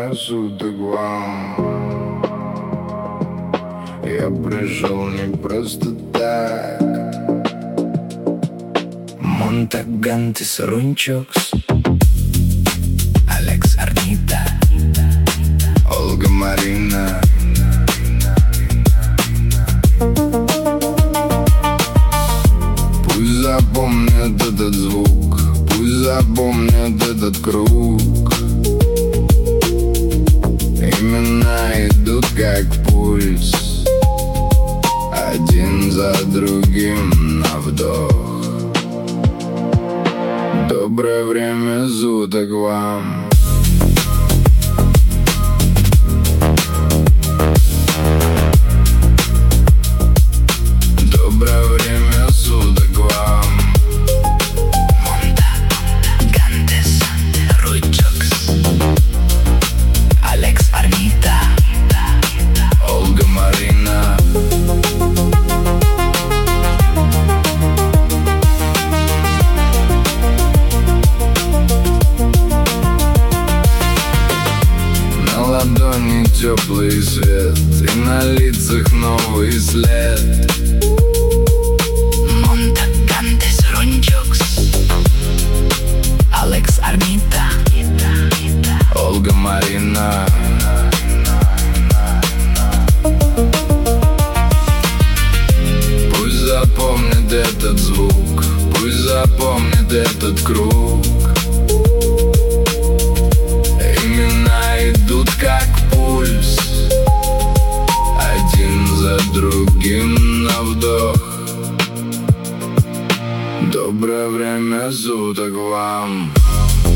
время суток вам. Я пришел не просто так. Монтагантис Рунчокс, Алекс Арнита, Ольга Марина. Пусть запомнят этот звук, пусть запомнят этот круг. Имена идут как пульс, один за другим на вдох. Доброе время суток вам. Доброе время суток вам. Монтагантис Рунчокс, Алекс Арнита, Ольга Марина. На ладони теплый свет, и на лицах новый след. Монтагантис Рунчокс, Алекс Арнита, Ольга Марина. Пусть запомнит этот звук, пусть запомнит этот круг. Имена идут как пульс, один за другим на вдох. Доброе время суток вам.